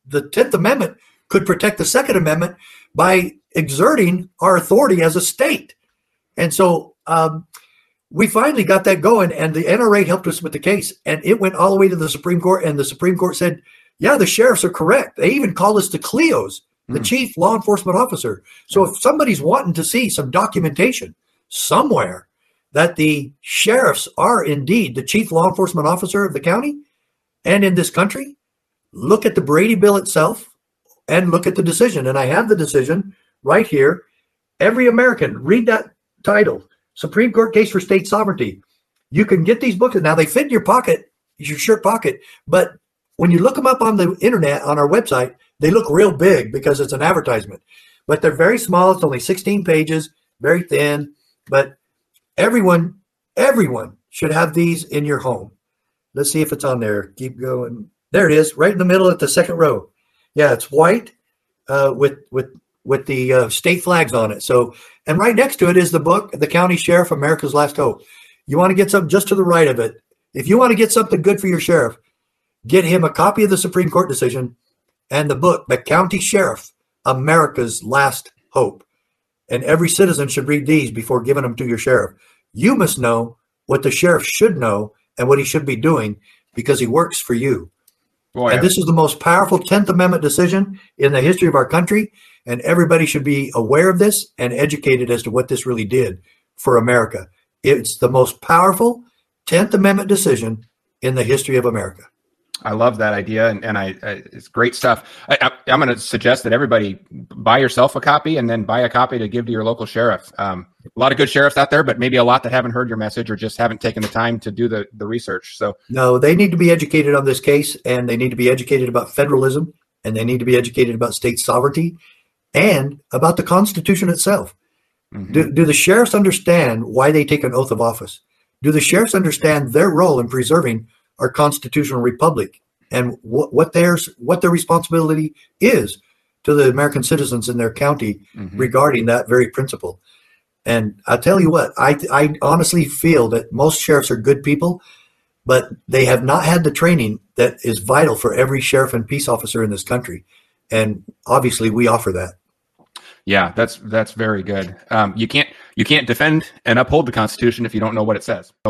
the 10th Amendment could protect the Second Amendment by exerting our authority as a state. And so we finally got that going, and the NRA helped us with the case, and it went all the way to the Supreme Court, and the Supreme Court said, yeah, the sheriffs are correct. They even called us the CLEOs, the chief law enforcement officer. So if somebody's wanting to see some documentation somewhere that the sheriffs are indeed the chief law enforcement officer of the county and in this country, look at the Brady Bill itself and look at the decision. And I have the decision right here. Every American, read that title, Supreme Court Case for State Sovereignty. You can get these books. Now they fit in your pocket, your shirt pocket, but when you look them up on the internet, on our website, they look real big because it's an advertisement, but they're very small. It's only 16 pages, very thin, but everyone should have these in your home. Let's see if it's on there. Keep going. There it is, right in the middle at the second row. Yeah, it's white with the state flags on it. So, and right next to it is the book, The County Sheriff, America's Last Hope. You want to get something just to the right of it. If you want to get something good for your sheriff, get him a copy of the Supreme Court decision and the book, The County Sheriff, America's Last Hope. And every citizen should read these before giving them to your sheriff. You must know what the sheriff should know and what he should be doing because he works for you. Boy, and this is the most powerful 10th Amendment decision in the history of our country. And everybody should be aware of this and educated as to what this really did for America. It's the most powerful 10th Amendment decision in the history of America. I love that idea, and it's great stuff. I'm going to suggest that everybody buy yourself a copy and then buy a copy to give to your local sheriff. A lot of good sheriffs out there, but maybe a lot that haven't heard your message or just haven't taken the time to do the research. So no, they need to be educated on this case, and they need to be educated about federalism, and they need to be educated about state sovereignty and about the Constitution itself. Mm-hmm. Do the sheriffs understand why they take an oath of office? Do the sheriffs understand their role in preserving our constitutional republic and what their responsibility is to the American citizens in their county regarding that very principle? And I'll tell you what, I honestly feel that most sheriffs are good people, but they have not had the training that is vital for every sheriff and peace officer in this country. And obviously we offer that. Yeah, that's very good. You can't defend and uphold the Constitution if you don't know what it says.